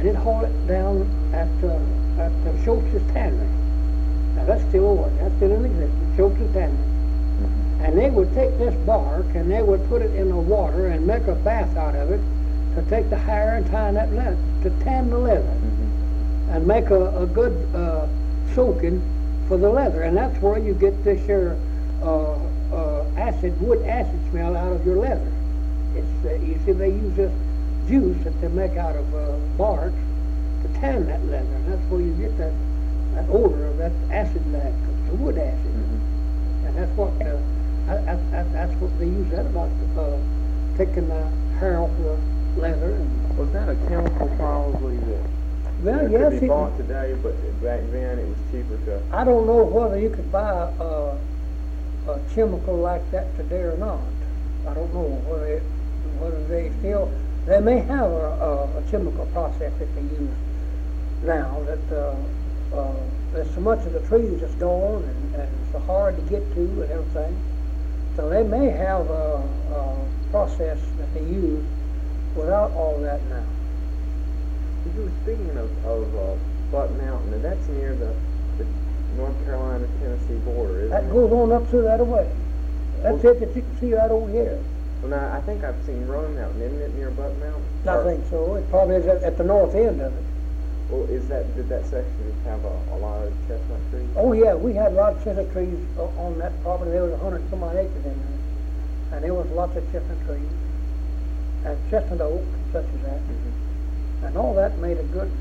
and they'd haul it down at Schultz's Tannery. Now that's still working, that's still in existence, Schultz's Tannery. And they would take this bark and they would put it in the water and make a bath out of it to take the hair and tie that leather, to tan the leather, and make a good soaking for the leather. And that's where you get this here wood acid smell out of your leather. It's you see, they use this juice that they make out of bark to tan that leather, and that's where you get that odor of that acid, the wood acid. And that's what they use that about, taking the hair off the leather. And was that a chemical probably that could be bought today, but back then it was cheaper to? I don't know whether you could buy a chemical like that today or not. I don't know whether they may have a chemical process that they use now that there's so much of the trees that's gone and so hard to get to and everything. So they may have a process that they use without all that now. You were speaking of Buck Mountain, and that's near the North Carolina-Tennessee border, isn't it? That goes on up through that away. That's it that you can see right over here. Well, now, I think I've seen Roan Mountain, isn't it, near Buck Mountain? I think so. It probably is at the north end of it. Well, did that section have a lot of chestnut trees? Oh, yeah, we had a lot of chestnut trees on that property. There was 100 some odd acres in there. And there was lots of chestnut trees. And chestnut oak, such as that. And all that made a good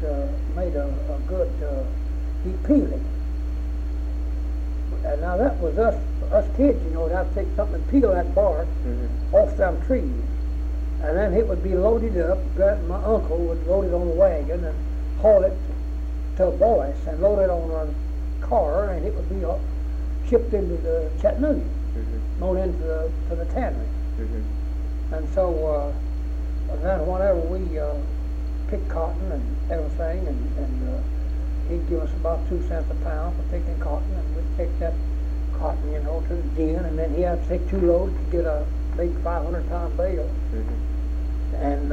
heat peeling. And now that was us kids, you know, would have to take something and peel that bark off them trees. And then it would be loaded up. My uncle would load it on a wagon and haul it to Boyce and load it on a car, and it would be shipped into the Chattanooga, load into the tannery. And so then whenever we picked cotton and everything, and he'd give us about 2 cents a pound for picking cotton, and we'd take that cotton, you know, to the gin, and then he had to take 2 loads to get a big 500-pound bale. And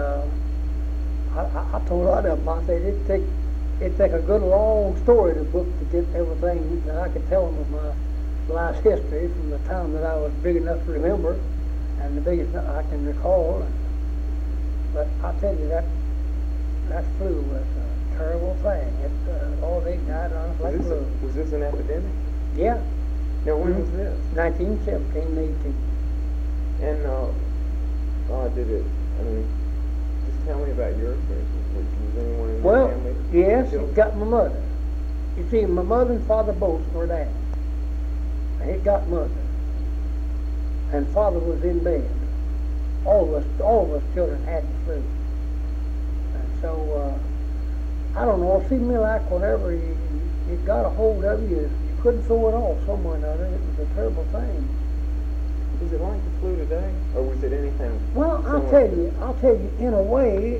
I told a lot of them, I said it'd take a good long story to book to get everything that I could tell them of my life's history from the time that I was big enough to remember and the biggest I can recall. But I tell you, that flu was a terrible thing. All they died on us like flu. Was this an epidemic? Yeah. Now, when was this? 1917, 18. And did it? I mean, just tell me about your experience. Was anyone in your family? Yes, it got my mother. You see, my mother and father both were there. And it got mother. And father was in bed. All of us children had the flu. And so, I don't know, it seemed to me like whenever it got a hold of you, you couldn't throw it off somewhere or another. It was a terrible thing. Was it like the flu today, or was it anything? Well, I'll tell you, in a way,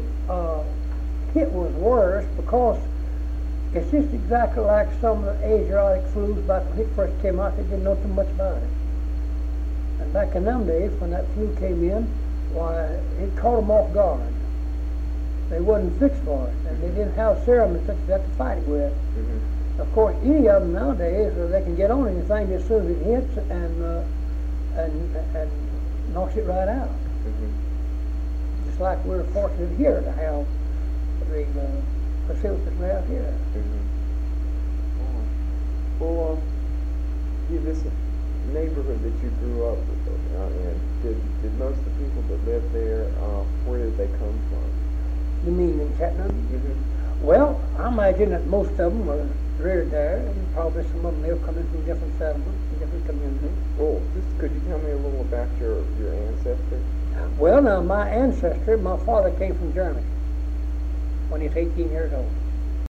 it was worse because it's just exactly like some of the Asiatic flus back when it first came out. They didn't know too much about it. And back in them days, when that flu came in, why, it caught them off guard. They wasn't fixed for it, and they didn't have serum and such that to fight it with. Of course, any of them nowadays, they can get on anything as soon as it hits and knocks it right out. Just like we're fortunate here to have the facilities we have here. Well, this neighborhood that you grew up in, did most of the people that lived there, where did they come from? You mean in Chattanooga? Well, I imagine that most of them were reared there, and probably some of them they'll come in from different settlements, different communities. Well, could you tell me a little about your ancestry? Well, now, my ancestry, my father came from Germany when he was 18 years old.